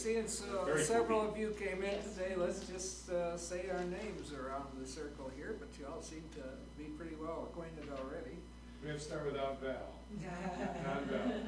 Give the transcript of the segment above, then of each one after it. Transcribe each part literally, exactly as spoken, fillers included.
since uh, Very several cool. of you came in Yes. today, let's just uh, say our names around the circle here, but you all seem to be pretty well acquainted already. We have to start without Val. Not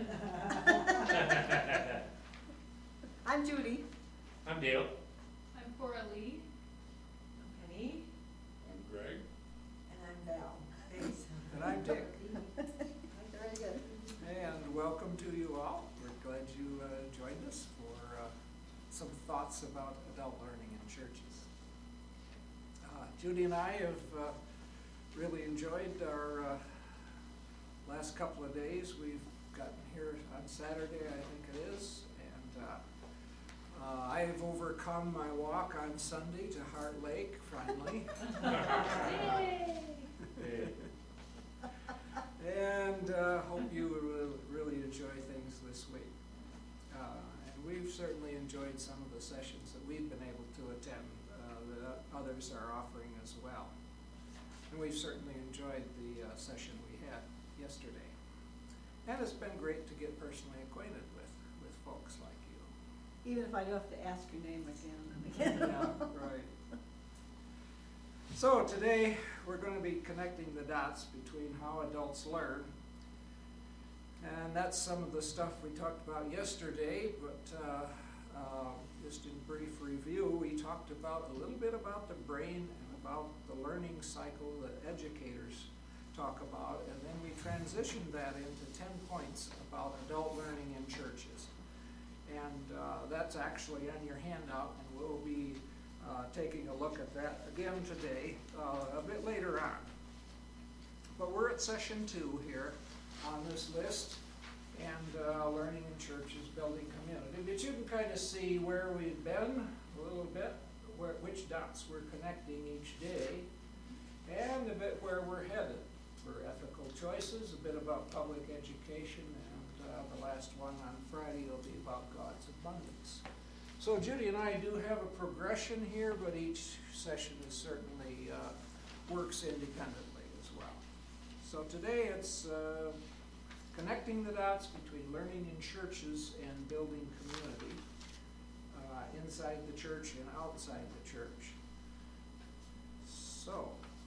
Val. I'm Judy. I'm Dale. I'm Cora Lee. I'm Penny. I'm Greg. And I'm Val. Thanks. And I'm Dick. Very good. And welcome to you all. We're glad you uh, joined us for uh, some thoughts about adult learning in churches. Uh, Judy and I have uh, really enjoyed our uh, last couple of days. We've gotten here on Saturday, I think it is, and uh, uh, I have overcome my walk on Sunday to Heart Lake, finally. Hey. And uh, hope you will really enjoy things this week. Uh, and we've certainly enjoyed some of the sessions that we've been able to attend uh, that others are offering as well. And we've certainly enjoyed the uh, session we had yesterday. And it's been great to get personally acquainted with, with folks like you. Even if I do have to ask your name again and again. Yeah, right. So today we're going to be connecting the dots between how adults learn, and that's some of the stuff we talked about yesterday, but uh, uh, just in brief review, we talked about a little bit about the brain and about the learning cycle that educators talk about, and then we transitioned that into ten points about adult learning in churches. And uh, that's actually on your handout, and we'll be Uh, taking a look at that again today, uh, a bit later on. But we're at session two here on this list, and uh, learning in churches, building community. But you can kind of see where we've been a little bit, where, which dots we're connecting each day, and a bit where we're headed for ethical choices, a bit about public education, and uh, the last one on Friday will be about God's abundance. So Judy and I do have a progression here, but each session is certainly uh, works independently as well. So today it's uh, connecting the dots between learning in churches and building community uh, inside the church and outside the church. So,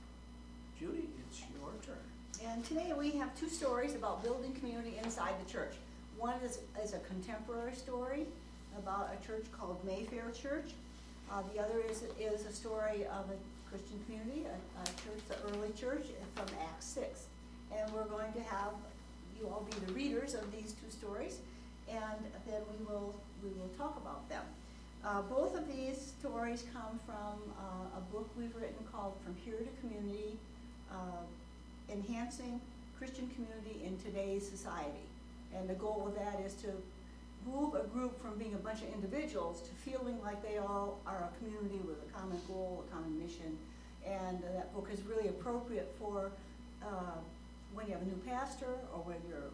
Judy, it's your turn. And today we have two stories about building community inside the church. One is, is a contemporary story about a church called Mayfair Church. Uh, the other is, is a story of a Christian community, a, a church, the early church from Acts six. And we're going to have you all be the readers of these two stories, and then we will, we will talk about them. Uh, both of these stories come from uh, a book we've written called From Here to Community, uh, Enhancing Christian Community in Today's Society. And the goal of that is to move a group from being a bunch of individuals to feeling like they all are a community with a common goal, a common mission. And uh, that book is really appropriate for uh, when you have a new pastor or when you're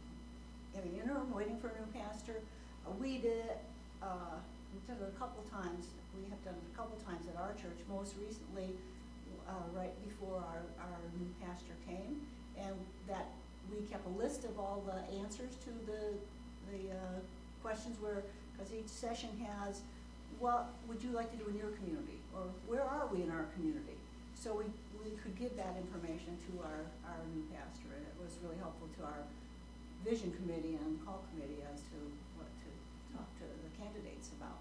having an interim, waiting for a new pastor. Uh, we did it, uh, we've done it a couple times. We have done it a couple times at our church, most recently uh, right before our, our new pastor came. And that we kept a list of all the answers to the, the uh, questions where, because each session has, what would you like to do in your community? Or where are we in our community? So we, we could give that information to our, our new pastor, and it was really helpful to our vision committee and call committee as to what to talk to the candidates about.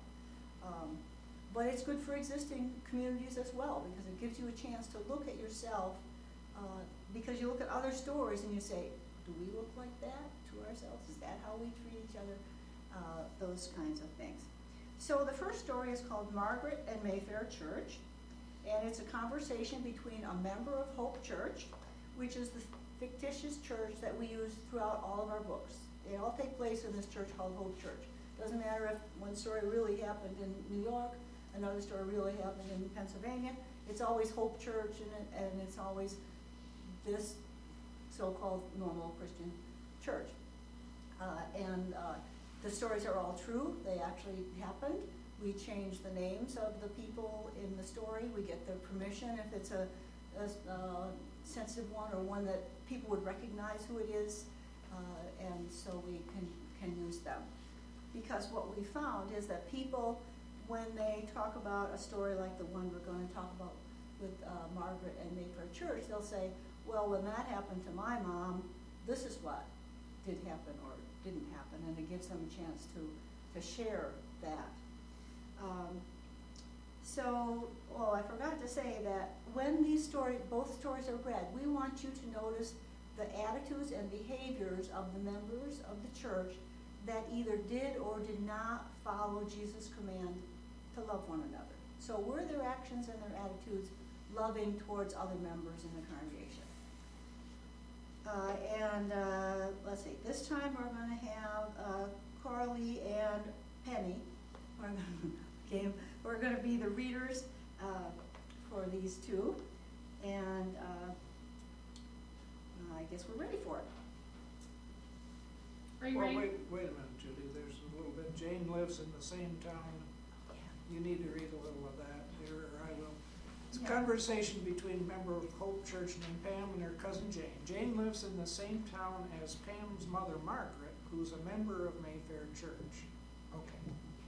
Um, but it's good for existing communities as well, because it gives you a chance to look at yourself, uh, because you look at other stories and you say, do we look like that to ourselves? Is that how we treat each other? Uh, those kinds of things. So the first story is called Margaret and Mayfair Church, and it's a conversation between a member of Hope Church, which is the fictitious church that we use throughout all of our books. They all take place in this church called Hope Church. Doesn't matter if one story really happened in New York, another story really happened in Pennsylvania. It's always Hope Church, and, it, and it's always this so-called normal Christian church. Uh, and uh, the stories are all true. They actually happened. We change the names of the people in the story. We get their permission if it's a, a, a sensitive one or one that people would recognize who it is, uh, and so we can, can use them. because what we found is that people, when they talk about a story like the one we're going to talk about with uh, Margaret and Mayfair Church, they'll say, well, when that happened to my mom, this is what did happen or didn't happen, and it gives them a chance to, to share that. Um, so, oh, I forgot to say that when these stories, both stories are read, we want you to notice the attitudes and behaviors of the members of the church that either did or did not follow Jesus' command to love one another. So were their actions and their attitudes loving towards other members in the congregation? Uh, and uh, let's see, this time we're going to have uh, Coralie and Penny. We're gonna, okay, we're going to be the readers uh, for these two. And uh, I guess we're ready for it. Are you Well, ready? wait, wait a minute, Judy, there's a little bit. Jane lives in the same town. You need to read a little of that here, or I will. It's a Yeah. conversation between a member of Hope Church named Pam and her cousin Jane. Jane lives in the same town as Pam's mother, Margaret, who's a member of Mayfair Church. Okay.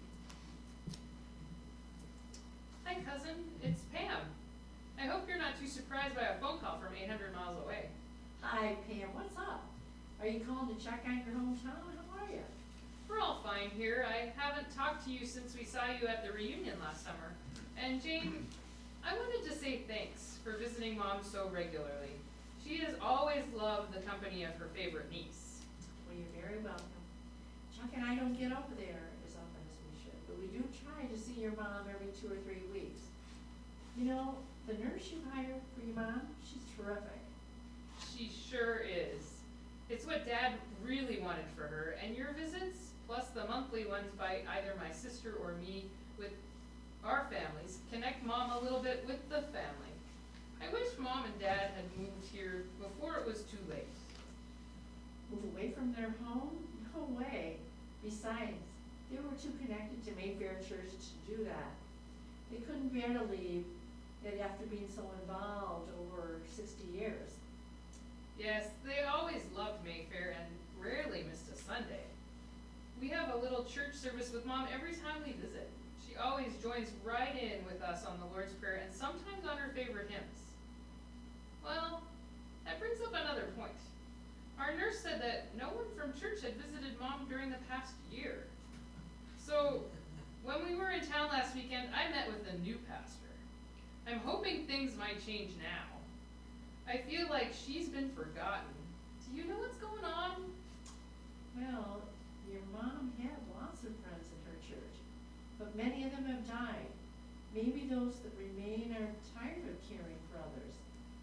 Hi, cousin. It's Pam. I hope you're not too surprised by a phone call from eight hundred miles away. Hi Pam, what's up? Are you calling to check on your hometown? How are you? We're all fine here. I haven't talked to you since we saw you at the reunion last summer. And Jane, I wanted to say thanks for visiting Mom so regularly. She has always loved the company of her favorite niece. Well, you're very welcome. Chuck and I don't get over there as often as we should, but we do try to see your mom every two or three weeks. You know, the nurse you hired for your mom, she's terrific. She sure is. It's what Dad really wanted for her, and your visits, plus the monthly ones by either my sister or me with our families, connect Mom a little bit with the family. I wish Mom and Dad had moved here before it was too late. Move away from their home? No way. Besides, they were too connected to Mayfair Church to do that. They couldn't bear to leave it after being so involved over sixty years. Yes, they always loved Mayfair and rarely missed a Sunday. We have a little church service with Mom every time we visit. She always joins right in with us on the Lord's Prayer and sometimes on her favorite hymns. Well, that brings up another point. Our nurse said that no one from church had visited Mom during the past year. So, when we were in town last weekend, I met with the new pastor. I'm hoping things might change now. I feel like she's been forgotten. Do you know what's going on? Well, your mom had lots of friends in her church, but many of them have died. Maybe those that remain are tired of caring for others.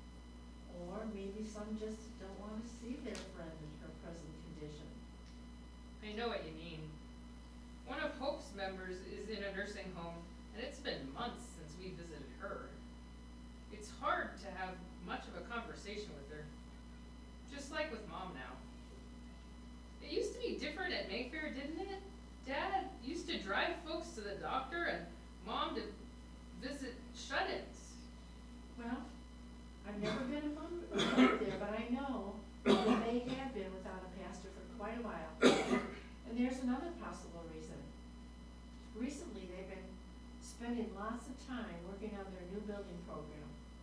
Or maybe some just don't want to see their friend in her present condition. I know what you mean. One of Hope's members is in a nursing home, and it's been months since we visited her. It's hard to have much of a conversation with her, just like with Mom now. It used to be different at Mayfair, didn't it? Dad used to drive folks to the doctor and Mom to visit shut-ins. Well, I've never been above there, but I know that they have been without a pastor for quite a while. And there's another possible reason. Recently, they've been spending lots of time working on their new building program.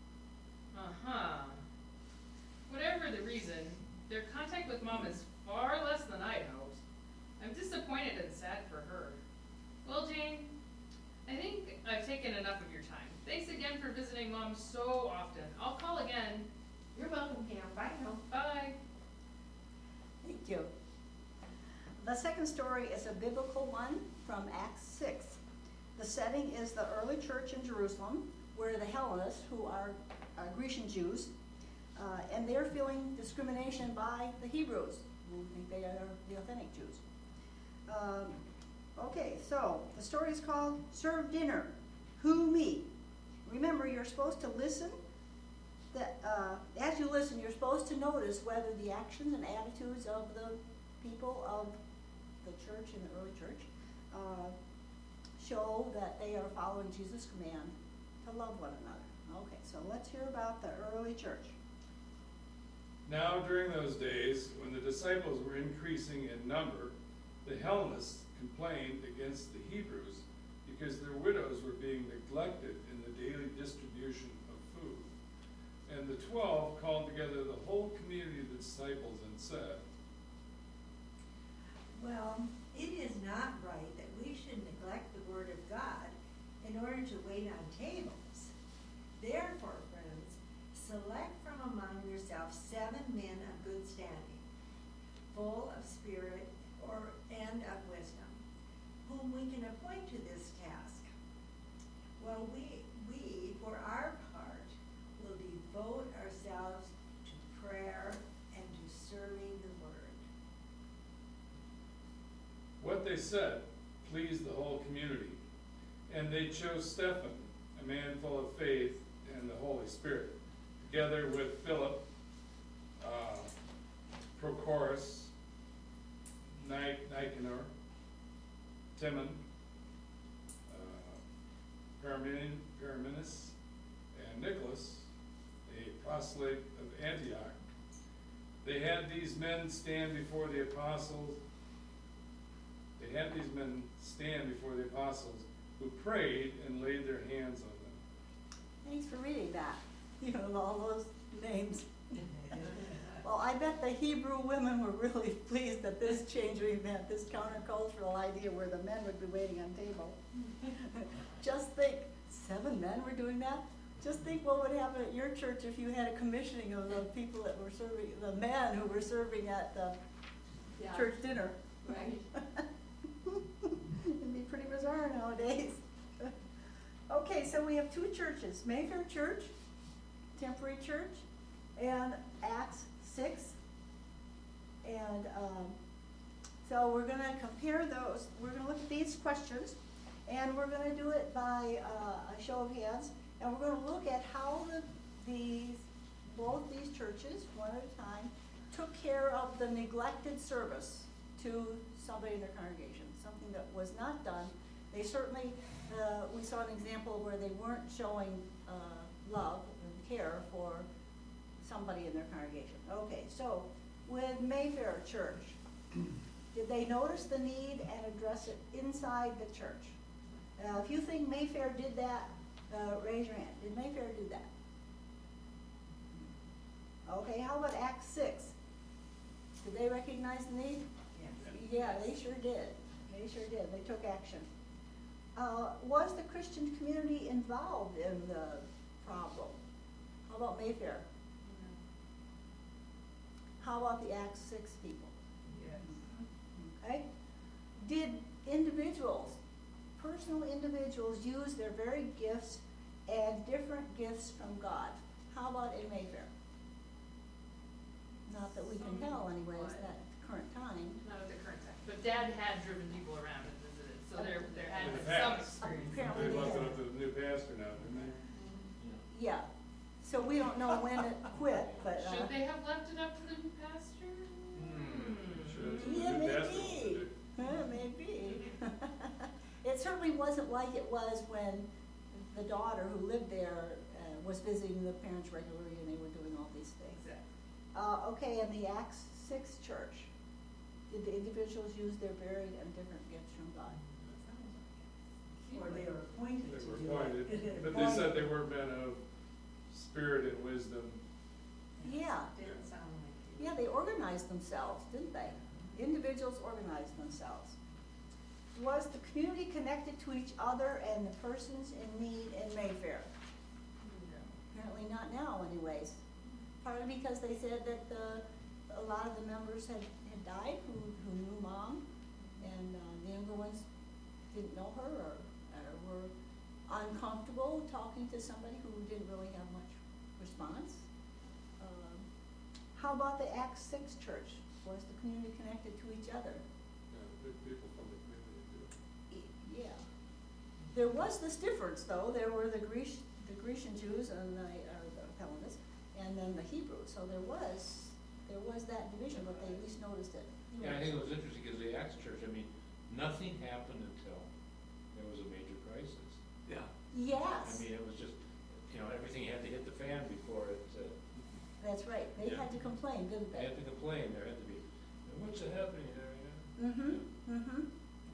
Uh-huh. Whatever the reason, their contact with Mom is far less than I'd hoped. I'm disappointed and sad for her. Well, Jane, I think I've taken enough of your time. Thanks again for visiting Mom so often. I'll call again. You're welcome, Pam. Bye now. Bye. Thank you. The second story is a biblical one from Acts six. The setting is the early church in Jerusalem, where the Hellenists, who are uh, Grecian Jews, uh, and they're feeling discrimination by the Hebrews, who think they are the authentic Jews. Um, okay, so the story is called Serve Dinner. Who, me? Remember, you're supposed to listen. That uh, as you listen, you're supposed to notice whether the actions and attitudes of the people of the church in the early church uh, show that they are following Jesus' command to love one another. Okay, so let's hear about the early church. Now during those days, when the disciples were increasing in number, the Hellenists complained against the Hebrews because their widows were being neglected in the daily distribution of food. And the twelve called together the whole community of the disciples and said, Well, it is not right that we should neglect the word of God in order to wait on tables. Therefore, friends, select from among yourselves seven men of good standing, full of spirit or and of wisdom, whom we can appoint to this task. Well, we, we, for our part, will devote ourselves to prayer and to serving the word. what they said pleased the whole community. And they chose Stephen, a man full of faith and the Holy Spirit, together with Philip, uh, Prochorus, Ni- Nicanor, Timon, uh, Parmen- Parmenas, and Nicholas, a proselyte of Antioch. They had these men stand before the apostles. They had these men stand before the apostles, who prayed and laid their hands on them. Thanks for reading that, you know, all those names. Well, I bet the Hebrew women were really pleased at this change of event, this countercultural idea where the men would be waiting on table. Just think, seven men were doing that? Just think what would happen at your church if you had a commissioning of the people that were serving, the men who were serving at the Yeah. church dinner. Right. It'd be pretty bizarre nowadays. Okay, so we have two churches, Mayfair Church, Temporary Church, and Acts six. And um, so we're going to compare those. We're going to look at these questions, and we're going to do it by uh, a show of hands. And we're going to look at how the, these, both these churches, one at a time, took care of the neglected service to somebody in their congregation, something that was not done. They certainly, uh, we saw an example where they weren't showing uh, love and care for somebody in their congregation. Okay, so with Mayfair Church, did they notice the need and address it inside the church? Uh, if you think Mayfair did that, uh, raise your hand. Did Mayfair do that? Okay, how about Acts six? Did they recognize the need? Yes. Yeah, they sure did. They sure did. They took action. Uh, was the Christian community involved in the problem? How about Mayfair? How about the Acts six people? Yes. Okay? Did individuals, personal individuals, use their very gifts and different gifts from God? How about in Mayfair? Not that we can tell anyways at the current time. Not at the current time, but Dad had driven people around and visited, so there, there had In the been some past. experience. Apparently They they left it did. up to the new pastor now, didn't they? Yeah. So we don't know when it quit, but, uh, Should they have left it up to the new pastor? Hmm. Sure, that's what yeah, the new pastor maybe. would do. Huh, maybe. It certainly wasn't like it was when the daughter who lived there uh, was visiting the parents regularly and they were doing all these things. Exactly. Uh, okay, in the Acts six church, did the individuals use their varied and different gifts from God? Or they were appointed They to were do appointed, it. but they said they were men of spirit and wisdom. Yeah, Didn't sound like it. yeah, they organized themselves, didn't they? Individuals organized themselves. Was the community connected to each other and the persons in need in Mayfair? No. Apparently not now anyways. Partly because they said that uh, a lot of the members had, had died who, who knew Mom, and uh, the younger ones didn't know her or, or were uncomfortable talking to somebody who didn't really have much response. Um, how about the Acts six church? Was the community connected to each other? Yeah, the big people from the community too. Y- Yeah. There was this difference, though. There were the Grecian, the Grecian Jews and the, or the Hellenists, and then the Hebrews. So there was, there was that division, but they at least noticed it. Yeah, I think it was interesting because the Acts church, I mean, nothing happened until there was a major crisis. Yeah. I Yes, mean, it was just, you know, everything had to hit the fan before it, uh, that's right. They Yeah. had to complain, didn't they they? had to complain, there had to be, what's happening there, you know? Mm-hmm, mm-hmm.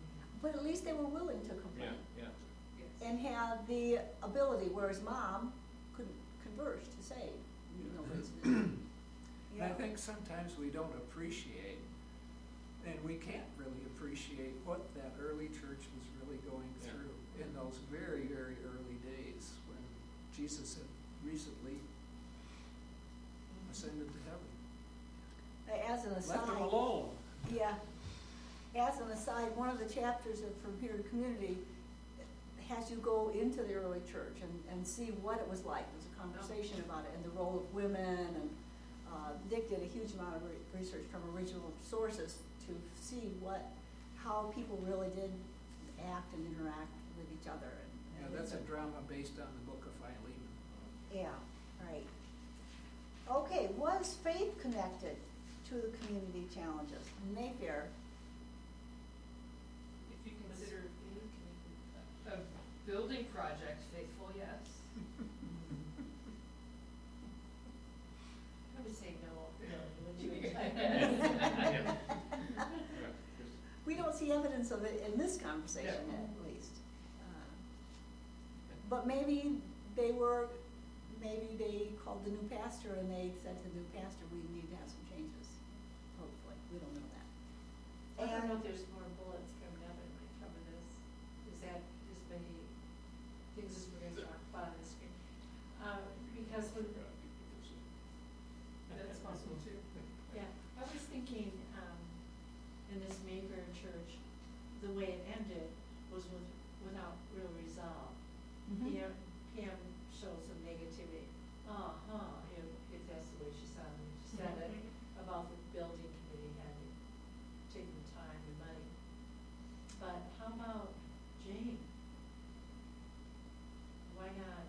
But at least they were willing to Yeah, complain yeah. Yes. and had the ability, whereas mom couldn't converse to say, you know, it's. And I Yeah. think sometimes we don't appreciate, and we can't really appreciate what that early church was really going Yeah. through in those very, very early days when Jesus had recently ascended to heaven. As an aside. Left them alone. Yeah. As an aside, one of the chapters of From Here to Community has you go into the early church and, and see what it was like. There's a conversation about it and the role of women, and uh, Dick did a huge amount of re- research from original sources to see what, how people really did act and interact with each other. And, Yeah, and that's a it's drama based on the book of Philemon. Yeah, right. Okay, was faith connected to the community challenges? Mayfair. If you consider a building project faithful, yes. I would say no, no, would you? Yeah. We don't see evidence of it in this conversation, Yeah. at least. Uh, But maybe they were, maybe they called the new pastor and they said to the new pastor, we need to have some changes. Hopefully, we don't know that. I don't know And- if there's more bullets coming up, it might cover this. Is that as many things as we're gonna talk about on the screen? Um, because when, That's possible too. yeah, I was thinking, um, in this Mayfair church, the way it ended was with, without real resolve. Mhm. You know, Pam showed some negativity, uh-huh, if, if that's the way she sounded, she said it, about the building committee having taken time and money. But how about Jane? Why not?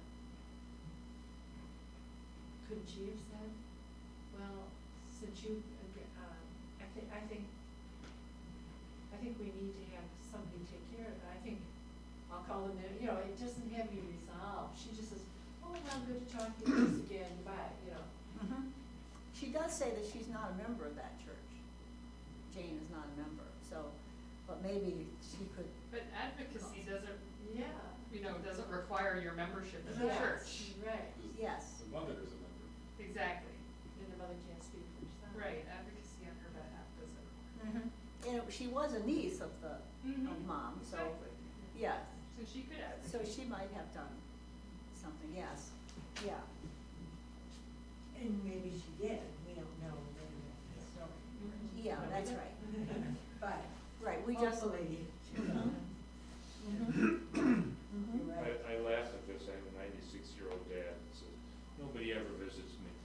Couldn't she have said, well, since you, um, I thi- I think, I think we need to have somebody take care of it, I think, I'll call them, in, you know, it doesn't have you resolved, she just says, oh, I'm good to talk to you this again, goodbye, you know. Mhm. She does say that she's not a member of that church. Jane is not a member, so, but maybe she could. But advocacy doesn't, Yeah. you know, doesn't require your membership in the Yes. church. Right, Yes. The mother is a member. Exactly. and the mother can't speak for herself. Right, advocacy on her behalf doesn't. Mhm. And it- she was a niece of the, of mom, so, Exactly. yes. So she could advocate. So she might have done something, yes, yeah. And maybe she did, we don't know, maybe that's the story. Yeah, that's right. But Right, we just. hopefully, Mhm. Mhm. Mhm. you're right. I, I laugh at this, I have a ninety-six-year-old dad that says, nobody ever visits me.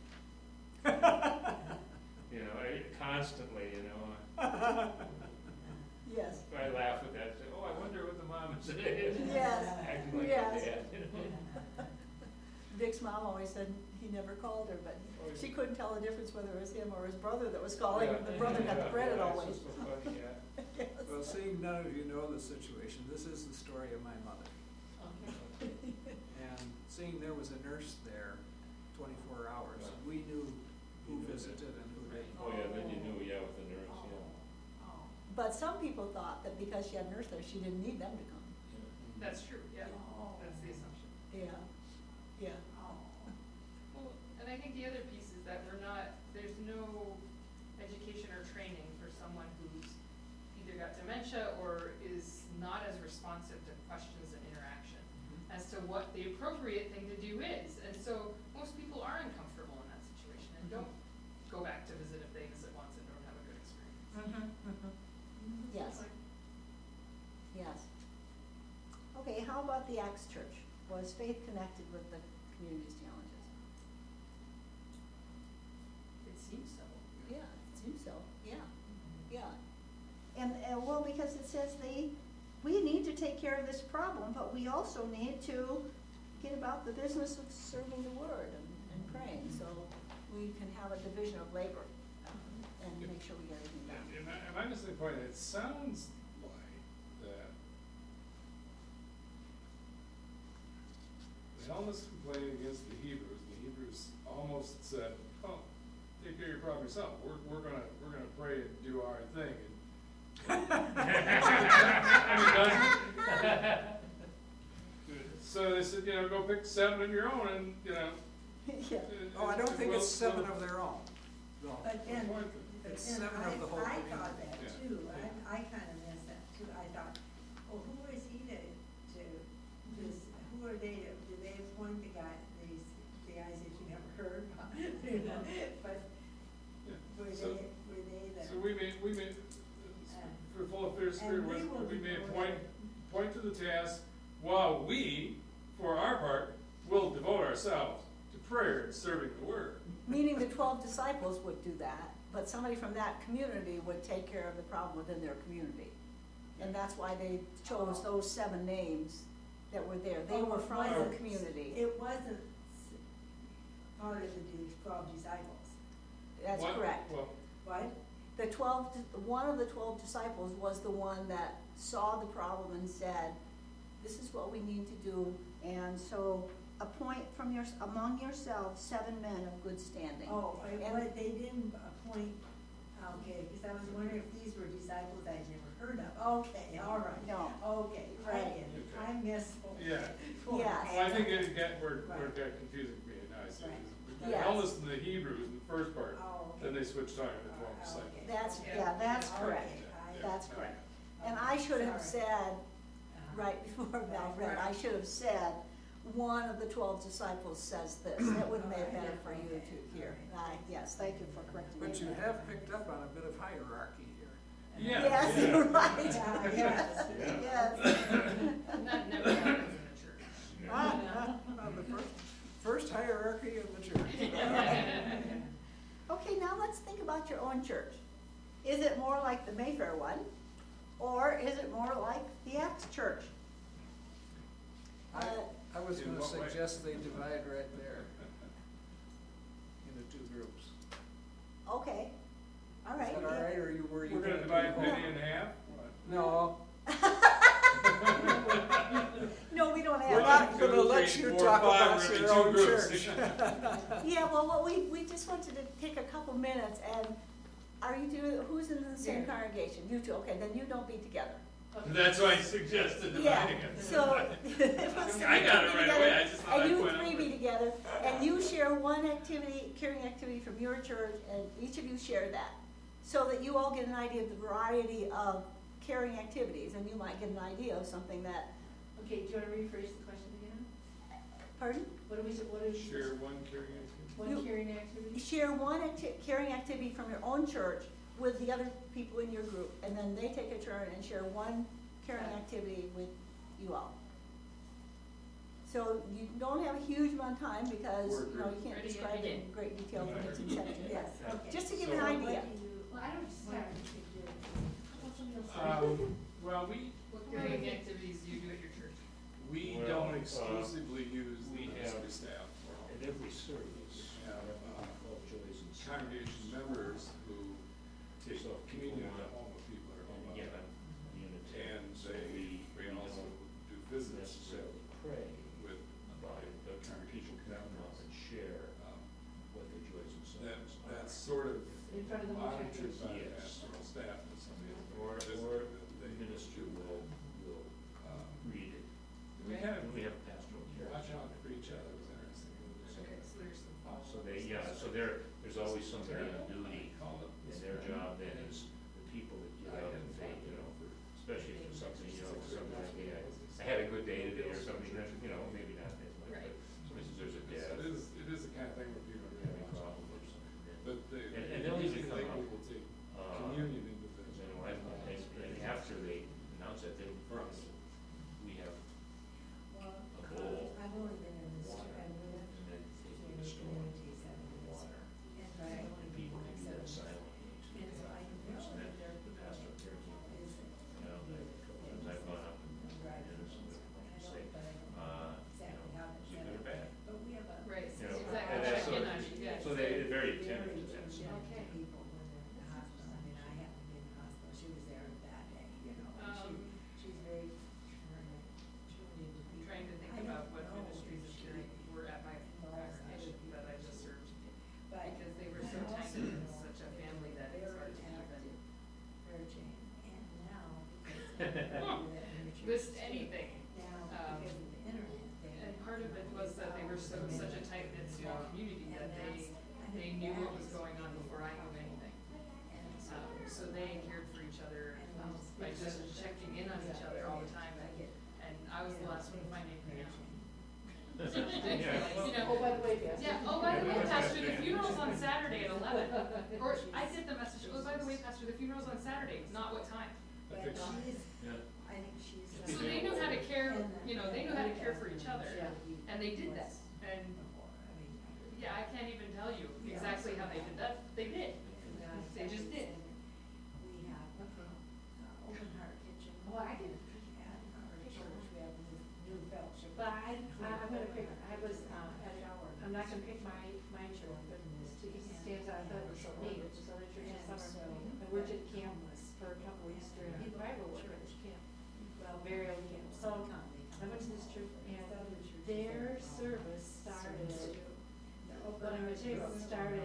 You know, I, constantly, you know, Yes, I laugh at that, say, oh, I wonder what the mom is saying. yes, Acting like a yes. dad, you know. Vic's mom always said he never called her, but Oh, she yeah. couldn't tell the difference whether it was him or his brother that was calling. Yeah. The brother got the Yeah, credit yeah, it's always. just so funny, yeah. Yes. Well, seeing none of you know the situation, this is the story of my mother. Okay. And seeing there was a nurse there twenty-four hours, Yeah. we knew who You knew visited and who didn't. Oh, yeah, then you knew, yeah, with the nurse, yeah. Oh. But some people thought that because she had a nurse there, she didn't need them to come. That's true, yeah, Oh. that's the assumption. Yeah, yeah. Oh. Well, and I think the other piece is that we're not, there's no education or training for someone who's either got dementia or is not as responsive to questions and interaction as to what the appropriate thing to do is. And so most people are uncomfortable in that situation and don't go back to visit if they visit once and don't have a good experience. Mhm, mhm. Yes, yes. Okay, how about the Acts Church? Was faith connected with the community's challenges? It seems so. Yeah, it seems so, yeah, yeah. And, and well, because it says they, we need to take care of this problem, but we also need to get about the business of serving the word and, and praying, so we can have a division of labor, um, and make sure we get everything done. And, and I, and I'm just the point, it sounds like that the Hellenists complained against the Hebrews, the Hebrews almost said, oh, take care of your problem yourself, we're, we're gonna, we're gonna pray and do our thing, and, I mean, doesn't- So they said, you know, go pick seven of your own and, you know. Yeah. Oh, I don't think we'll- it's seven we'll- of their own, no. But then, Well, but It's then seven I, of the whole I community. thought that Yeah. too, I, I kinda missed that too, I thought, well, who is he to, to, this, who are they, to- do they appoint the guy, these, the guys that you never heard about? You know, But Yeah. were they, So- were they the? So we may, we may, for full affairs, spirit, And we will we may devote appoint, it. point to the task, while we, for our part, will devote ourselves to prayer and serving the word. Meaning the twelve disciples would do that, but somebody from that community would take care of the problem within their community. And that's why they chose those seven names that were there. They Oh, were it from wasn't- the community. It wasn't s- part of the du- twelve disciples, That's What- correct. Well, what? The twelve, one of the twelve disciples was the one that saw the problem and said, this is what we need to do. And so appoint from your, among yourselves, seven men of good standing. Oh, I- And- but they didn't appoint, okay, because I was wondering if these were disciples I'd never heard of. Okay, all right. No. Okay, I Right. get it. I missed. Yeah. Yes. oh, I think it got, where, where Right. it got confusing for me, now I see. Right. They Yes. all listened to the Hebrews in the first part, Oh, okay. then they switched talking to the twelve Oh, disciples. okay. That's, Yeah. yeah, that's Okay, correct. I- That's Yeah. correct. And I should have Sorry. said, Uh-huh. right before Val Right, read, right. I should have said, one of the twelve disciples says this. That would have made it better for you to hear. I, yes, thank you for correcting me. But you have picked up on a bit of hierarchy here. Yeah. Yes, yeah. you're right. Yeah, yes. Yes. That never happens in the church. On the first, first hierarchy of the church. Okay, now let's think about your own church. Is it more like the Mayfair one, or is it more like the Acts Church? I, Uh, I was In gonna what way? suggest they divide right there into two groups. Okay, all right. Is that all right, or you, were you? We're gonna do divide both? Penny in half? No, No, we don't have. we're not One, gonna two, let three, you four, talk five, about we're in your two own groups. church. Yeah, well, what we, we just wanted to take a couple minutes and, are you two, who's in the same Yeah. congregation? You two, okay, then you don't be together. That's why I suggested Yeah, dividing it. so. I got it right away, I just thought I'd And you point out three that- be together, and you share one activity, caring activity from your church, and each of you share that. So that you all get an idea of the variety of caring activities, and you might get an idea of something that, Okay, do you wanna rephrase the question again? pardon? What do we, what is? Share one carrying activity. One You- caring activity? Share one acti- caring activity from your own church with the other people in your group, and then they take a turn and share one caring Okay. activity with you all. So you don't have a huge amount of time because, Word you know, you can't Ready, describe it in begin. great detail from its inception. Yes, okay. Just to give So- an So idea. what do you- Well, I don't start to do it. How about somebody else? Um, well, we, What caring activities do you do at your church? we Well, don't uh, exclusively use the we ministry have- staff. At every service, Yeah, we uh, call Joys and Congregation members who take So people communion at want- home with people that are And home. again, I'm unitarian, And so they, we, we we also don't do visits with, necessarily pray, with, but the congregation people come up members. and share um, what the joys and that, sorrows are. that's sort of In front of the whole monitored by the Yes. pastoral staff and somebody. Or, visit or that the they minister do. will, will Um, read it. We have, And we have pastoral care. watch out for each other, it was interesting. Okay, so there's some. So they, yeah, so there, there's always somebody on duty, Called it and this their morning. job then is we're so, such a tight-knit small community that they, they knew what was going on before I knew anything. Um, so they cared for each other um, by just checking in on each other all the time, and, and I was the last one to find anything out. So, you know, Oh, by the way, Pastor. yeah, oh, by the way, Pastor, the funeral's on Saturday at eleven. Or I get the message, oh, by the way, Pastor, the funeral's on Saturday, not what time. But Okay. she's, Yeah. I think she's. So they knew how to care, you know, they knew how to care for each other, and they did that. And, yeah, I can't even tell you exactly how they did that, they did. They just did. We have, uh, Open Heart Kitchen. Oh, I can- At our church, we have new, new fellowship. But I, I- I'm gonna pick, I was, uh, at, I'm not gonna pick my, my church, but it stands out, I thought it was so neat, it was other churches summer. I worked at camp for a couple weeks during the Bible church camp, well, very old camp. So I went to this church and their service started, opening the table started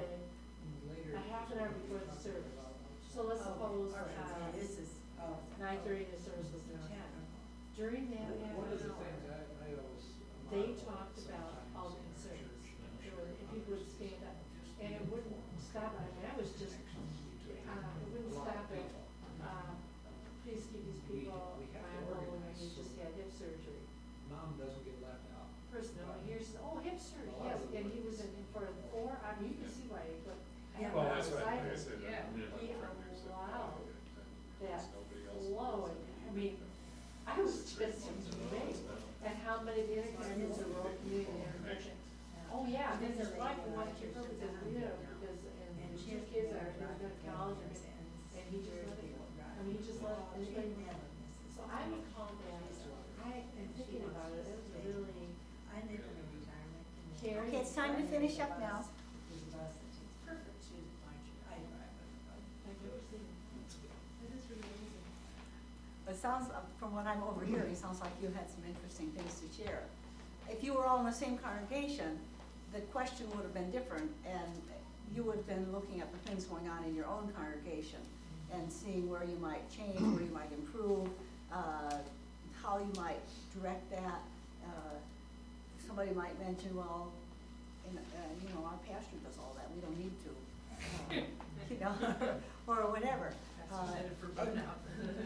a half an hour before the service. So let's suppose, uh, This is, oh. nine thirty, the service was at ten. During that half One of the an hour, things I, I always. they talked about all the concerns. There were, and people would stand up, and it wouldn't stop, I mean, I was just, uh, it wouldn't stop at, uh, please keep these people, my uncle, when he just had hip surgery. Mom doesn't get left out. Person, no, here's, oh, hip surgery, yes, and he was in for four, I mean, you can see why he put. Yeah. Well, that's what, like I said. Yeah. He Yeah. allowed that Nobody else. flow, and, I mean, I was just amazed at how many of the other candidates are rural community intervention. Oh, yeah, then his wife wanted to keep her because we know, because, and And his she two has kids been are, there they're going to for college, years, and, and and he just let it go. I mean, he just let, and She like, never misses. so I would call that, I am thinking about it, it was really I live in a retirement. community. caring. Okay, it's time to finish up now. There's a bus that takes perfect, she's my, I drive it. I've never seen it. That is really amazing. It sounds, uh, from what I'm overhearing, it sounds like you had some interesting things to share. If you were all in the same congregation, the question would have been different, and you would have been looking at the things going on in your own congregation and seeing where you might change, where you might improve, uh, how you might direct that. Uh, Somebody might mention, well, in, uh, you know, our pastor does all that, we don't need to, uh, you know, or whatever. That's Uh, headed for and burnout.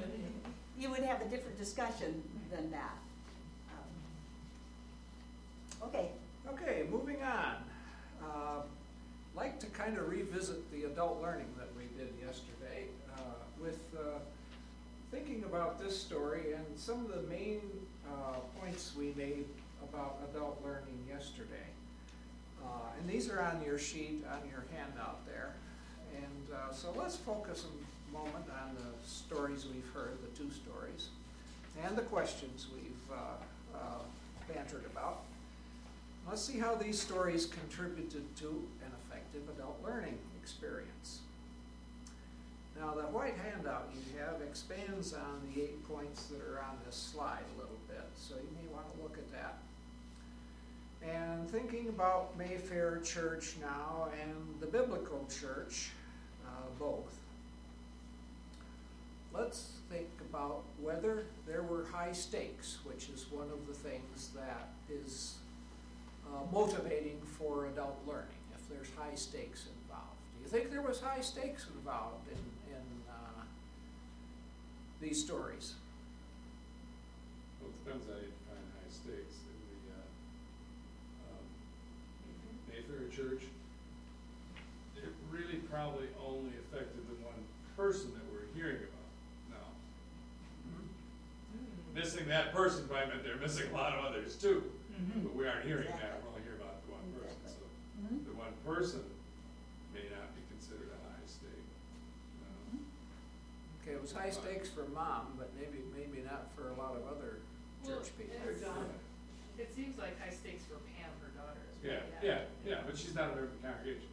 You would have a different discussion than that. Um, Okay, Okay, moving on. Uh, Like to kind of revisit the adult learning that we did yesterday uh, with uh, thinking about this story and some of the main uh, points we made about adult learning yesterday. Uh, And these are on your sheet, on your handout there. And uh, so let's focus a moment on the stories we've heard, the two stories, and the questions we've uh, uh, bantered about. Let's see how these stories contributed to an effective adult learning experience. Now, the white handout you have expands on the eight points that are on this slide a little bit, so you may want to look at that. And thinking about Mayfair Church now and the biblical church, uh, both, let's think about whether there were high stakes, which is one of the things that is uh, motivating for adult learning, if there's high stakes involved. Do you think there was high stakes involved in, in uh, these stories? Well, it depends how you define high stakes. In the, uh, um, Mayfair Church, it really probably only affected the one person that we're hearing about now. Missing that person probably meant they're missing a lot of others too. But we aren't hearing that, we're only hearing about the one person, so Mhm. the one person may not be considered a high stake. Uh, Okay, it was high stakes for mom, but maybe, maybe not for a lot of other Well, church people. it's, it seems like high stakes for Pam, her daughter, as well. Yeah, yeah, yeah, but she's not in her congregation.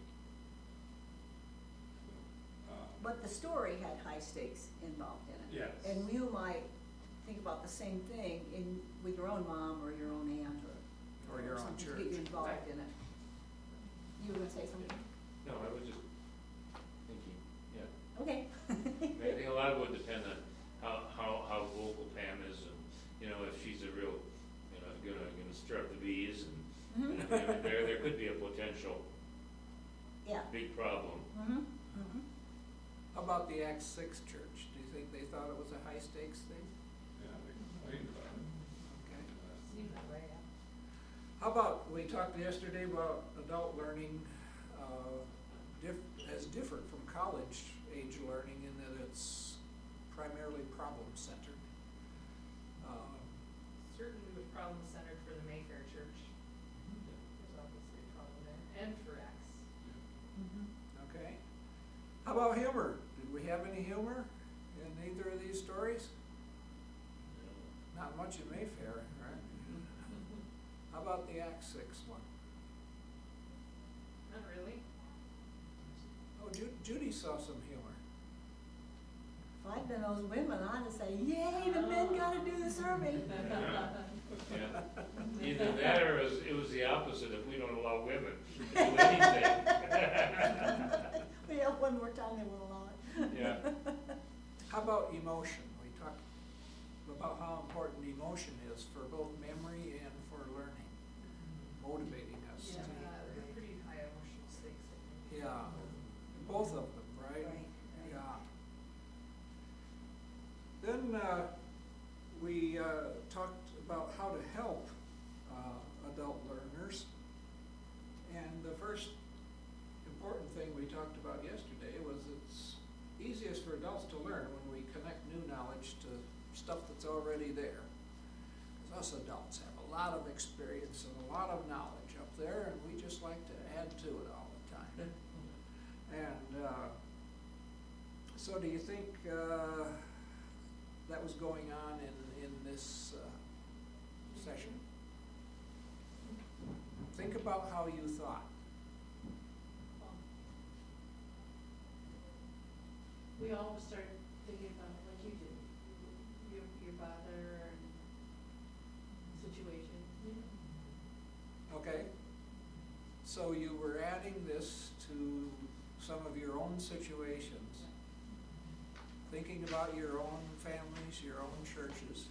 So, uh, but the story had high stakes involved in it. Yes. And you might think about the same thing in, with your own mom or your own aunt or. Or your own something to get you church. involved in it. You were gonna say something? No, I was just thinking, yeah. Okay. I think a lot of it would depend on how, how, how vocal Pam is and, you know, if she's a real, you know, gonna, gonna stir up the bees and, Mhm. Yeah, there, there could be a potential Yeah. big problem. Mm-hmm, mm-hmm. How about the Acts six church? Do you think they thought it was a high stakes thing? Yeah, they complained about it. Okay. Seems that way, yeah. How about, we talked yesterday about adult learning, uh, diff- as different from college age learning in that it's primarily problem centered. Um, Certainly was problem centered for the Mayfair Church. There's obviously a problem there, and for Acts. Mm-hmm. Okay. How about humor? Did we have any humor in either of these stories? Not much in Mayfair, right? How about the Act Six one? Not really. Oh, Ju- Judy saw some humor. If I'd been those women, I'd have said, yay, the men gotta do the serving. Yeah. Either that or it was, it was the opposite, if we don't allow women to do anything. Yeah, one more time they won't allow it. Yeah. How about emotion? We talked about how important emotion is for both memory and for learning, motivating us Yeah, to, they're pretty high emotional stakes, I think. yeah, both of them, right? Right, right. Yeah. Then uh, we uh, talked about how to help uh, adult learners. And the first important thing we talked about yesterday was it's easiest for adults to learn when we connect new knowledge to stuff that's already there. Because us adults have a lot of experience and a lot of knowledge up there, and we just like to add to it all the time. And uh, so do you think uh, that was going on in, in this uh, session? Think about how you thought. We always start thinking about what you did, your, your father and situation, you know. Okay? So you were adding this to some of your own situations, thinking about your own families, your own churches.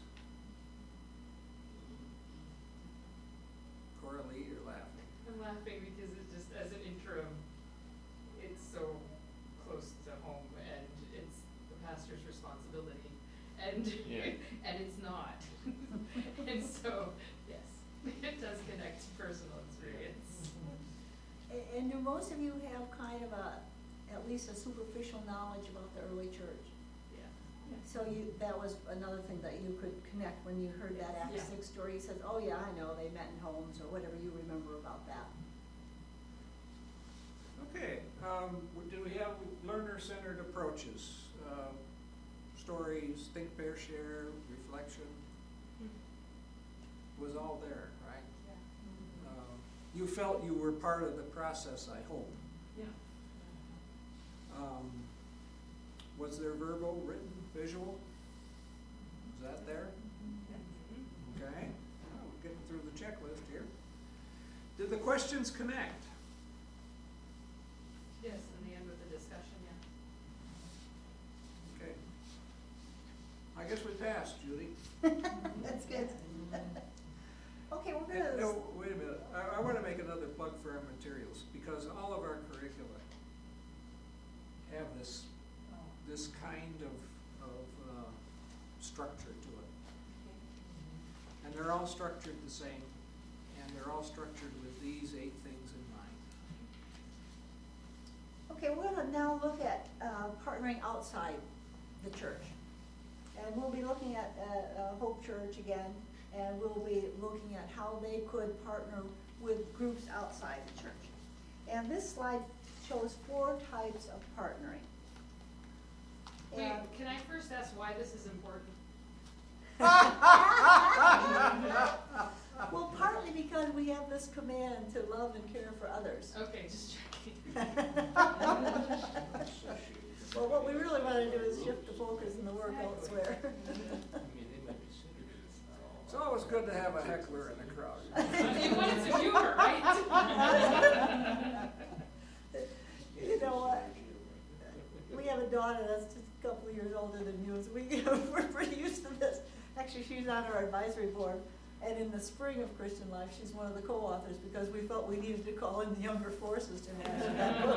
Coralie, you're laughing. I'm laughing because it's just, as an interim, it's so close to home and it's the pastor's responsibility. And, Yeah. and it's not. And so, yes, it does connect to personal experience. A- And do most of you have kind of a, at least a superficial knowledge about the early church? Yeah. So you, that was another thing that you could connect when you heard that Act Yeah. Six story. You said, oh yeah, I know, they met in homes, or whatever you remember about that. Okay, um, w- do we have learner-centered approaches? Uh, stories, think, pair, share, reflection, was all there, right? Yeah. Uh, You felt you were part of the process, I hope. Yeah. Um, was there verbal, written, visual? Is that there? Mhm. Okay, well, we're getting through the checklist here. Did the questions connect? Yes, in the end with the discussion, yeah. Okay. I guess we passed, Judy. That's good. Okay, we're Eh, gonna. No, wait a minute, I, I wanna make another plug for our materials, because all of our curricula have this, this kind of, of, uh, structure to it. And they're all structured the same, and they're all structured with these eight things in mind. Okay, we're gonna now look at uh, partnering outside the church. And we'll be looking at uh, uh, Hope Church again, and we'll be looking at how they could partner with groups outside the church. And this slide shows four types of partnering. Wait, And can I first ask why this is important? well, partly because we have this command to love and care for others. Okay, just checking. Well, what we really want to do is shift the focus and the work elsewhere. I mean, they might be senators. It's always good to have a heckler in the crowd. You wanted some humor, right? You know what? We have a daughter that's just a couple of years older than you, so we, we're pretty used to this. Actually, she's on our advisory board, And in the spring of Christian Life, she's one of the co-authors because we felt we needed to call in the younger forces to manage that book.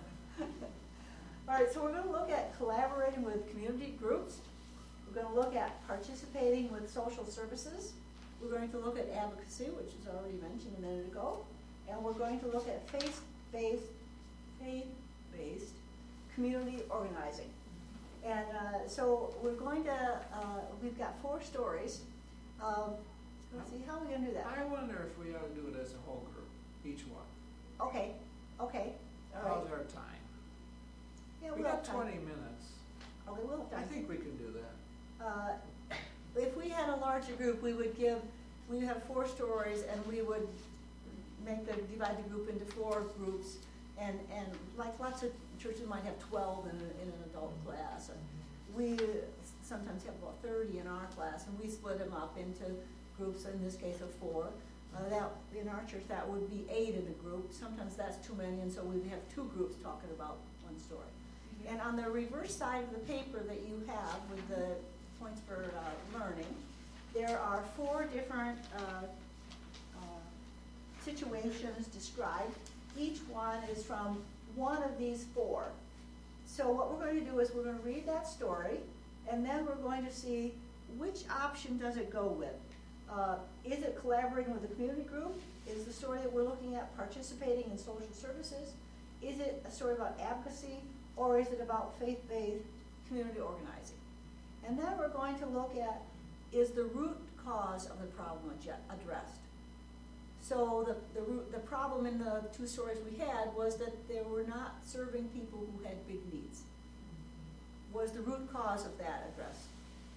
All right, so we're going to look at collaborating with community groups. We're going to look at participating with social services. We're going to look at advocacy, which is already mentioned a minute ago. And we're going to look at faith-based, faith-based community organizing. And uh, so we're going to, uh, we've got four stories. Um, let's see, how are we going to do that? I wonder if we ought to do it as a whole group, each one. Okay, okay, all How's right. our time? Yeah, We we'll got have time. twenty minutes. Okay, we'll have I time. think we can do that. Uh, If we had a larger group, we would give, we would have four stories and we would make the, divide the group into four groups. And, and like lots of churches might have twelve in, a- in an adult class. And we sometimes have about thirty in our class, and we split them up into groups, in this case of four. Uh, that, in our church, that would be eight in a group. Sometimes that's too many, and so we'd have two groups talking about one story. And on the reverse side of the paper that you have with the points for uh, learning, there are four different uh, uh, situations described. Each one is from one of these four. So what we're going to do is we're going to read that story, and then we're going to see which option does it go with. Uh, is it collaborating with a community group? Is the story that we're looking at participating in social services? Is it a story about advocacy? Or is it about faith-based community organizing? And then we're going to look at, is the root cause of the problem adje- addressed? So the, the root, the problem in the two stories we had was that they were not serving people who had big needs. Was the root cause of that addressed?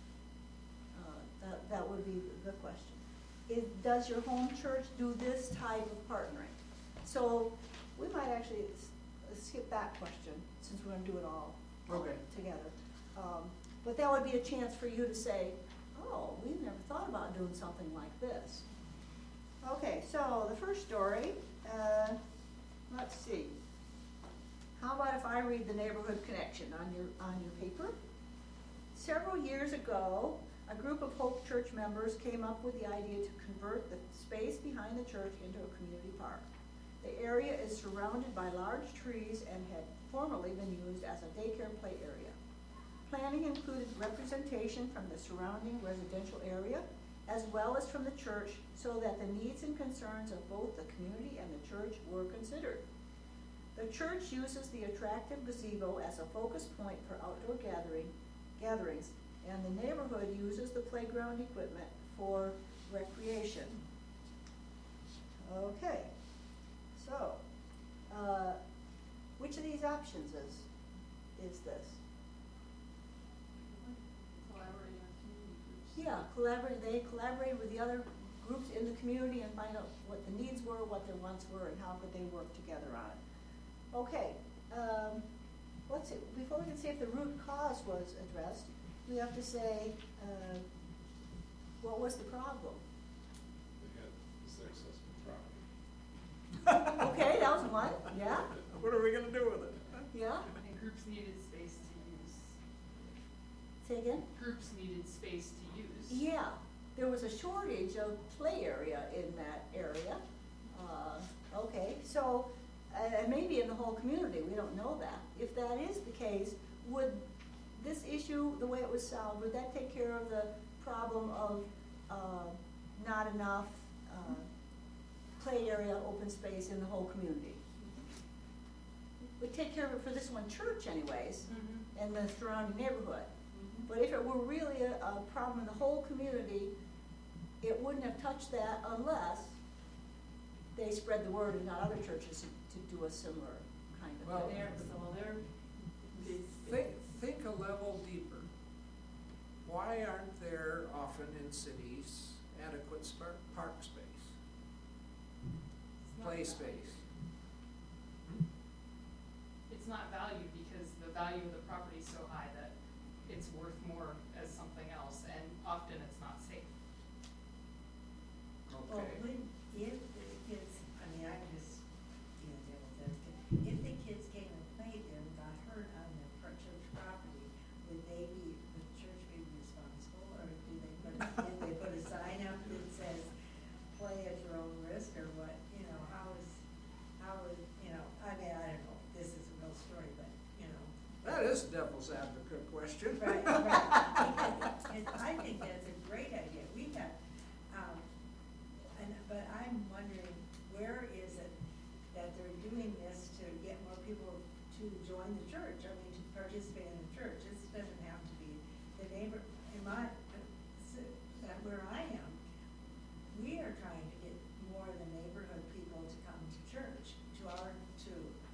Uh, that, that would be the question. Is, does your home church do this type of partnering? So we might actually s- skip that question since we're going to do it all Okay. together. Um, but that would be a chance for you to say, oh, we've never thought about doing something like this. Okay, so the first story, uh, let's see. How about if I read the neighborhood connection on your, on your paper? Several years ago, a group of Hope Church members came up with the idea to convert the space behind the church into a community park. The area is surrounded by large trees and had formerly been used as a daycare play area. Planning included representation from the surrounding residential area as well as from the church so that the needs and concerns of both the community and the church were considered. The church uses the attractive gazebo as a focus point for outdoor gathering, gatherings, and the neighborhood uses the playground equipment for recreation. Okay, so, uh, which of these options is, is this? Collaborating with community groups. Yeah, collaborate, they collaborated with the other groups in the community and find out what the needs were, what their wants were, and how could they work together on it. Okay, um, let's see, before we can see if the root cause was addressed, we have to say, uh, what was the problem? They had this excess property. Okay, that was one, yeah, What are we gonna do with it? yeah, And groups needed space to use. say again? Groups needed space to use. Yeah, there was a shortage of play area in that area. Uh, okay, so, uh, maybe in the whole community, we don't know that. If that is the case, would this issue, the way it was solved, would that take care of the problem of, uh, not enough, uh, play area, open space in the whole community? Would take care of it for this one church anyways, Mm-hmm. and the surrounding neighborhood. Mm-hmm. But if it were really a, a problem in the whole community, it wouldn't have touched that unless they spread the word and got other churches to, to do a similar kind of Well, thing. They're, so they're, Think, think a level deeper. Why aren't there often in cities adequate spark, park space, It's not play valued. space? It's not valued because the value of the property is so high that it's worth more as something else, and often it's not safe. Well, Okay. when, if the kids, I mean, I just, you know, devil's advocate, if the kids came and played there and got hurt on the per- church property, would they be, would the church be responsible, or do they put, did they put a sign up that says, devil's advocate question. Right, right. And I think that's a great idea. We have, um, and, but I'm wondering, where is it that they're doing this to get more people to join the church? I mean, to participate in the church. This doesn't have to be the neighbor, in my, uh, where I am, we are trying to get more of the neighborhood people to come to church, to our, to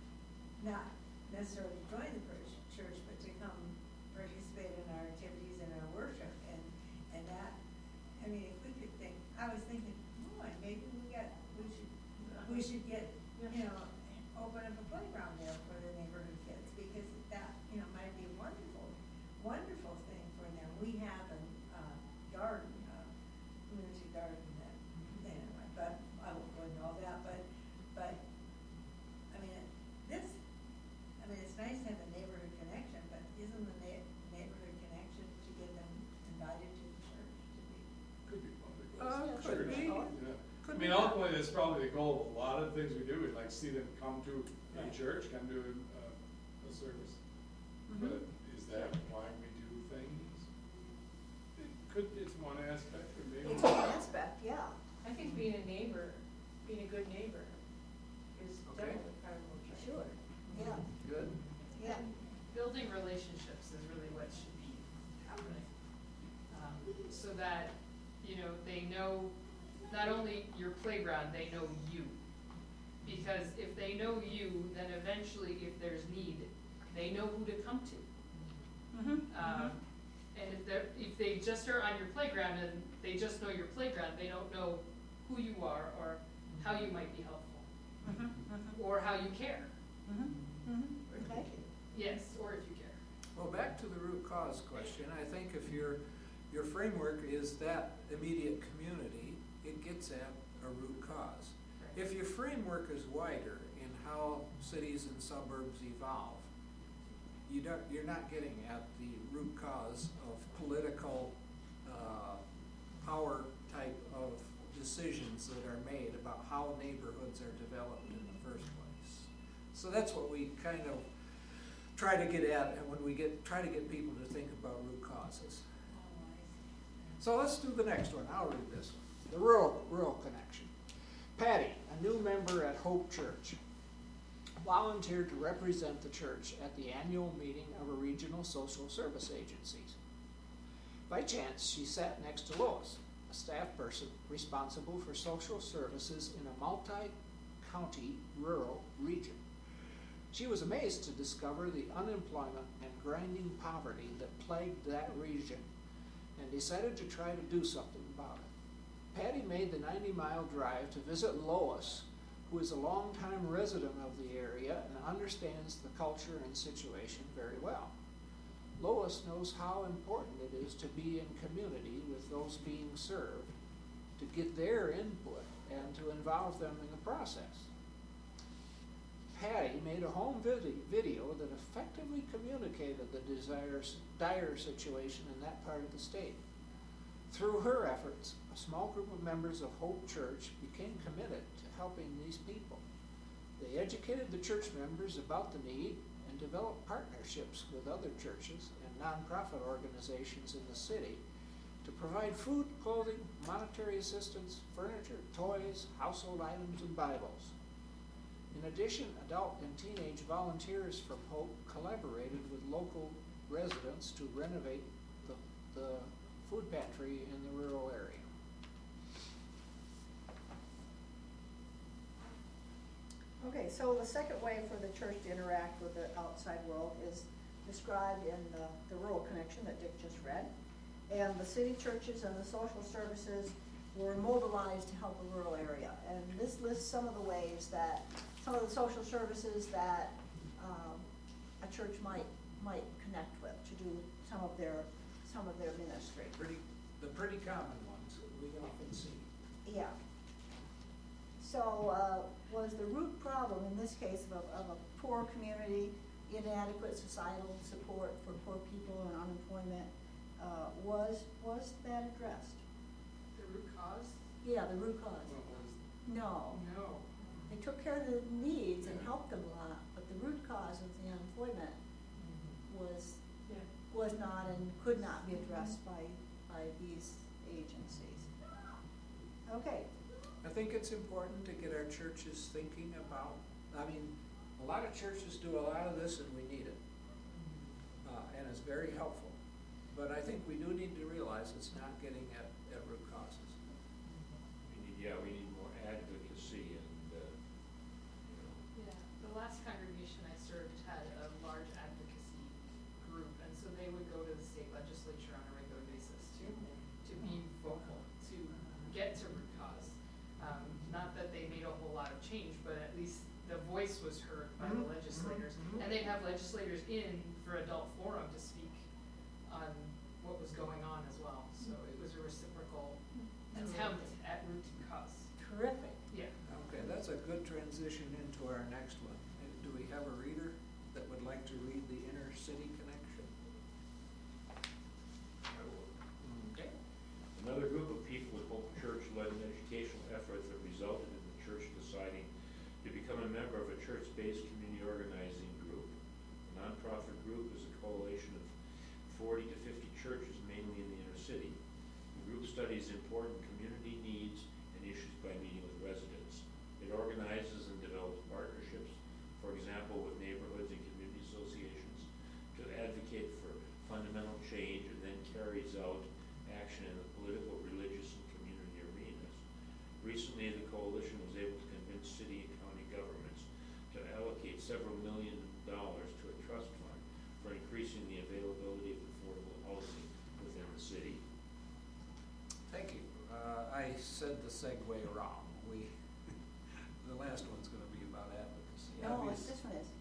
not necessarily join the church, church, but to come participate in our activities and our worship, and, and that, I mean, if we could think, I was thinking, boy, maybe we got, we should, we should get, you know, open up a playground there for the neighborhood kids, because that, you know, might be a wonderful, wonderful thing for them. We have a, uh, garden, uh, community garden that, anyway, but I won't go into all that, but, but, I mean, this, I mean, it's nice to have a neighborhood connection, but isn't the na- neighborhood connection to get them invited to the church to be? Could be one of the Uh, goals. could Sure. be. Yeah. Could I mean, be. ultimately, that's probably the goal of a lot of the things we do. We'd like to see them come to a Right. church, come to a, a service. Mhm. But is that why we do things? It could, it's one aspect, or maybe. It's one aspect, yeah. I think being a neighbor, being a good neighbor is Okay. definitely part of what we're Sure, yeah, Good. yeah. Building relationships is really what should be happening. Um, so that, you know, they know not only your playground, they know you. Because if they know you, then eventually if there's need, they know who to come to. Mm-hmm. Um, and if they're, if they just are on your playground and they just know your playground, they don't know who you are or how you might be helpful, Mm-hmm, mm-hmm, or how you care. mm-hmm, mm-hmm, okay. Yes, or if you care. Well, back to the root cause question, I think if your, your framework is that immediate community, it gets at a root cause. If your framework is wider in how cities and suburbs evolve, you don't, you're not getting at the root cause of political, uh, power type of decisions that are made about how neighborhoods are developed in the first place. So that's what we kind of try to get at, and when we get, try to get people to think about root causes. So let's do the next one. I'll read this one. The rural, rural connection. Patty, a new member at Hope Church, volunteered to represent the church at the annual meeting of a regional social service agencies. By chance, she sat next to Lois, a staff person responsible for social services in a multi-county rural region. She was amazed to discover the unemployment and grinding poverty that plagued that region and decided to try to do something about it. Patty made the ninety-mile drive to visit Lois, who is a longtime resident of the area and understands the culture and situation very well. Lois knows how important it is to be in community with those being served, to get their input, and to involve them in the process. Patty made a home vid- video that effectively communicated the desires, dire situation in that part of the state. Through her efforts, a small group of members of Hope Church became committed to helping these people. They educated the church members about the need and developed partnerships with other churches and nonprofit organizations in the city to provide food, clothing, monetary assistance, furniture, toys, household items, and Bibles. In addition, adult and teenage volunteers from Hope collaborated with local residents to renovate the, the food pantry in the rural area. Okay, so the second way for the church to interact with the outside world is described in the, the rural connection that Dick just read. And the city churches and the social services were mobilized to help the rural area. And this lists some of the ways that, some of the social services that um, a church might, might connect with to do some of their, some of their ministry. Pretty, the pretty common ones that we often see. Yeah. So, uh, was the root problem in this case of a, of a poor community, inadequate societal support for poor people and unemployment, uh, was, was that addressed? The root cause? Yeah, the root cause. What was, No. No. They took care of the needs and Yeah. helped them a lot, but the root cause of the unemployment was was not and could not be addressed by, by these agencies. Okay, I think it's important to get our churches thinking about, I mean, a lot of churches do a lot of this and we need it. Uh, and it's very helpful. But I think we do need to realize it's not getting at, at root causes. We need, yeah, we need more advocacy and, uh, you know. Yeah, the last congregation I served had a large advocacy group, and so they would go to the state legislature on a regular basis to, to be vocal, to get to root cause. Um, not that they made a whole lot of change, but at least the voice was heard by the Mhm, legislators. mhm, mhm. And they'd have legislators in for adult forum to speak on what was going on as well. So it was a reciprocal attempt at root cause. terrific. Yeah. Okay, that's a good transition into our next one. Uh, Do we have a reader that would like to read the inner city connection? I will. Okay. Another group of people with Hope Church led an educational effort that resulted in the church deciding to become a member of a church-based community organizing group. A nonprofit group is a coalition of forty to fifty churches, mainly in the inner city. The group studies important community needs and issues by meeting with residents. It organizes and develops partnerships, for example, with neighborhoods and community associations, to advocate for fundamental change, and then carries out action in the political, religious, and community arenas. Recently, the coalition was able to convince city and county governments to allocate several million dollars to a trust fund for increasing the availability of affordable housing within the city. Thank you. Uh, I said the segue wrong. We, the last one's gonna be about advocacy. No, Obvious- it's this one is.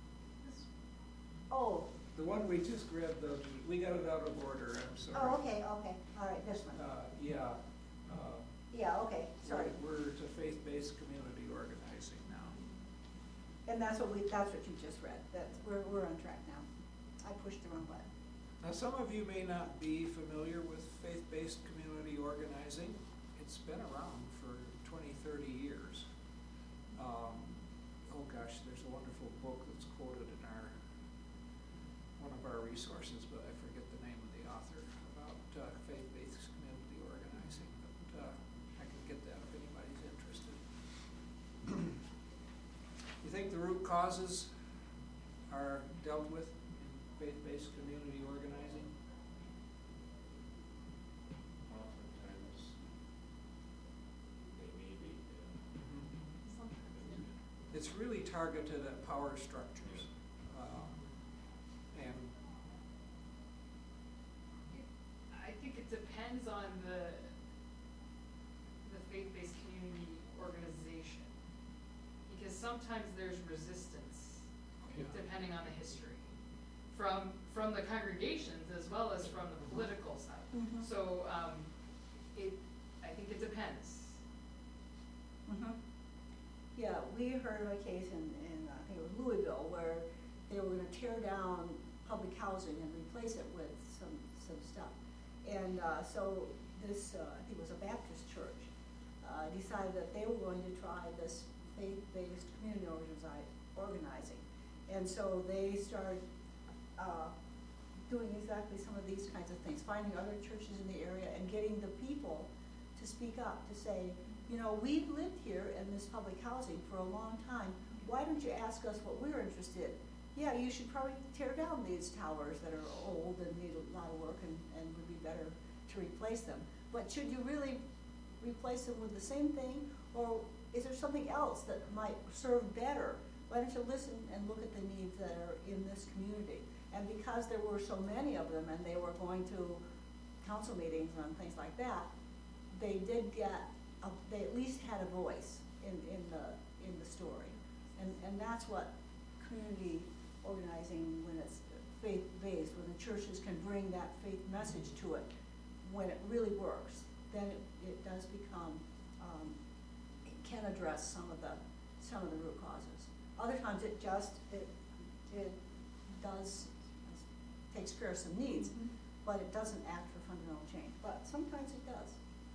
Oh, The one we just grabbed, the, we got it out of order, I'm sorry. oh, okay, okay, all right, this one. Uh, yeah, uh, Yeah, okay, sorry. we're, we're to faith-based community organizing now. And that's what we, that's what you just read, that's, we're, we're on track now. I pushed the wrong button. Now, some of you may not be familiar with faith-based community organizing. It's been around for twenty, thirty years. Um, oh gosh, there's a wonderful book that's quoted in our, one of our resources, but I forget the name of the author, about uh, faith-based community organizing, but uh, I can get that if anybody's interested. You think the root causes are dealt with in faith-based community organizing? Oftentimes, they may be, yeah. It's really targeted at power structures. Um, and I think it depends on the, the faith-based community organization. Because sometimes there's resistance, depending on the history, from, from the congregations as well as from the political side. Mhm. So, um, it, I think it depends. Mhm. Yeah, we heard of a case in, in, I think it was Louisville, where they were gonna tear down public housing and replace it with some, some stuff. And, uh, so this, uh, I think it was a Baptist church, uh, decided that they were going to try this faith-based community organizi- organizing. And so they started, uh, doing exactly some of these kinds of things, finding other churches in the area and getting the people to speak up, to say, you know, we've lived here in this public housing for a long time. Why don't you ask us what we're interested in? Yeah, you should probably tear down these towers that are old and need a lot of work and, and would be better to replace them. But should you really replace them with the same thing? Or is there something else that might serve better? Why don't you listen and look at the needs that are in this community? And because there were so many of them and they were going to council meetings and things like that, they did get, a, they at least had a voice in, in the, in the story. And, and that's what community organizing, when it's faith-based, when the churches can bring that faith message to it, when it really works, then it, it does become, um, it can address some of the, some of the root causes. Other times it just, it, it does, takes care of some needs, but it doesn't act for fundamental change. But sometimes it does.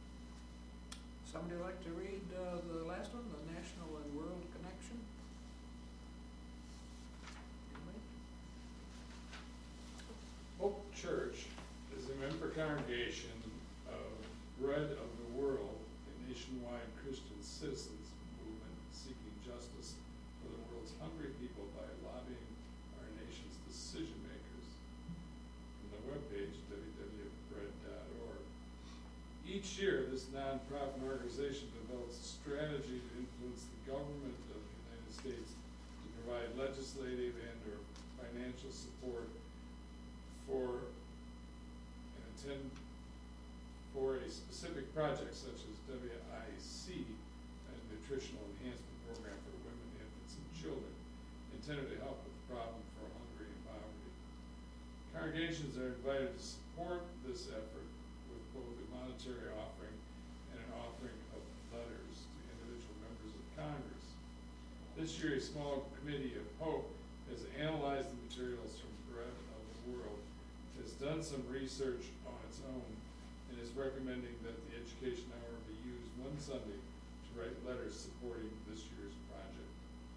Somebody like to read uh, the last one, the National and World Connection? Anybody? Hope Church is a member congregation of Bread of the World, a nationwide Christian citizens movement seeking justice for the world's hungry people by lobbying our nation's decision makers. From the webpage, w w w dot bread dot org. Each year, this nonprofit organization develops a strategy to influence the government of the United States to provide legislative and or financial support for and intend for a specific project such as W I C, a nutritional enhancement program for women, infants, and children, intended to help with the problem for hunger and poverty. Congregations are invited to support this effort with both a monetary offering and an offering of letters to individual members of Congress. This year, a small committee of Hope has analyzed the materials from Bread of the World, has done some research on its own, and is recommending that the education hour be used one Sunday to write letters supporting this year's project.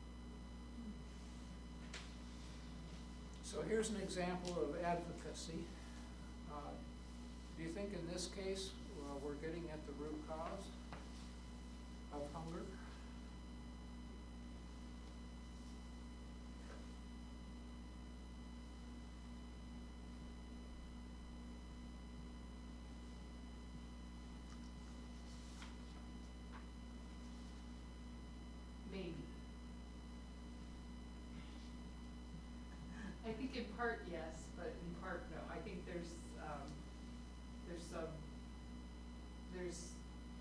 So here's an example of advocacy. Uh, Do you think in this case, uh, we're getting at the root cause of hunger? Maybe. I think in part yes, but in part no. I think there's, um, there's some, there's,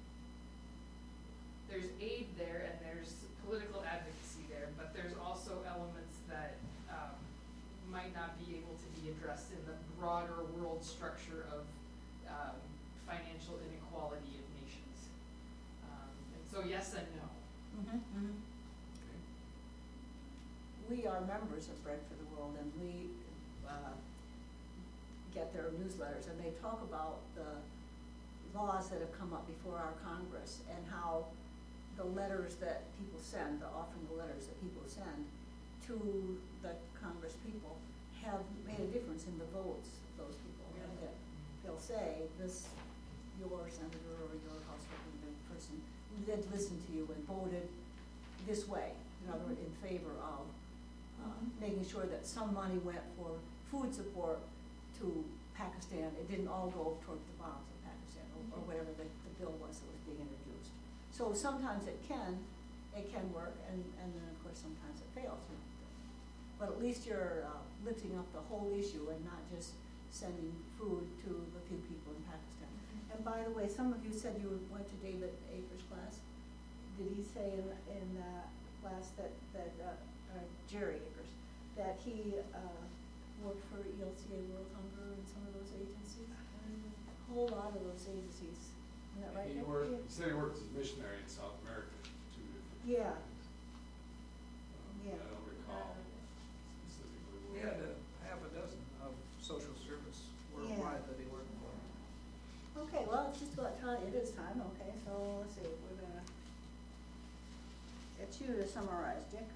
there's aid there and there's political advocacy there, but there's also elements that, um, might not be able to be addressed in the broader world structure of, um, financial inequality of nations. Um, and so yes and no. Mhm, mhm. Okay. We are members of Bread for the World, and we uh, get their newsletters, and they talk about the laws that have come up before our Congress and how the letters that people send, the offering the letters that people send to the Congress people have made a difference in the votes of those people. And that they'll say, this, your senator or your House Representative person did listen to you and voted this way, in other words, in favor of uh, making sure that some money went for food support to Pakistan. It didn't all go toward the bombs of Pakistan, or, or whatever the, the bill was that was being introduced. So sometimes it can, it can work, and, and then of course sometimes it fails. But at least you're uh, lifting up the whole issue and not just sending food to the few people in Pakistan. And by the way, some of you said you went to David Akers' class. Did he say in, in uh, class that, that uh, uh, Jerry Akers, that he uh, worked for E L C A World Hunger and some of those agencies? A whole lot of those agencies. Isn't that right? He Nick? worked, he said he worked as a missionary in South America, two different. Yeah. Um, Yeah. I don't recall specifically. He had a half a dozen of social service worldwide that he worked for. Okay, well, it's just about time, it is time, okay, so let's see, we're gonna get you to summarize, Dick.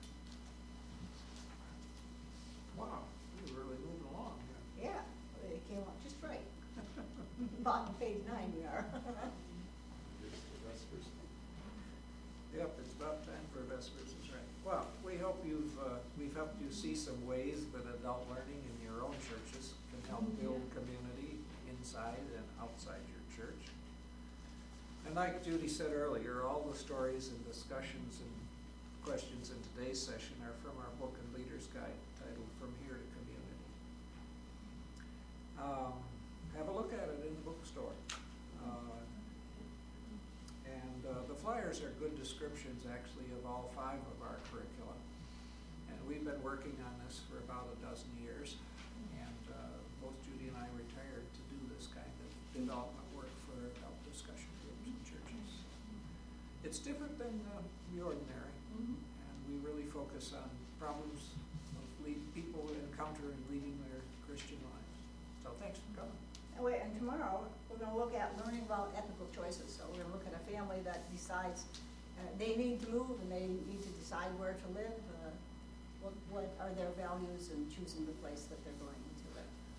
Wow, you're really moving along here. Yeah, it came out just right. Bottom page nine we are. It's the Vespers. Yep, it's about time for Vespers, is right. Well, we hope you've, uh, we've helped you see some ways that adult learning in your own churches can help build community inside and outside your church. And like Judy said earlier, all the stories and discussions and questions in today's session are from our book and leader's guide titled From Here to Community. Um, have a look at it in the bookstore. Uh, and uh, the flyers are good descriptions actually of all five of our curricula. And we've been working on this for about a dozen years. And uh, both Judy and I retired to do this kind of development work for adult discussion groups and churches. It's different than uh, the ordinary. Mhm. And we really focus on problems of lead, people encounter in leading their Christian lives. So thanks for coming. And wait, and tomorrow, we're gonna look at learning about ethical choices, so we're gonna look at a family that decides, uh, they need to move and they need to decide where to live, uh, what, what are their values in choosing the place that they're going into.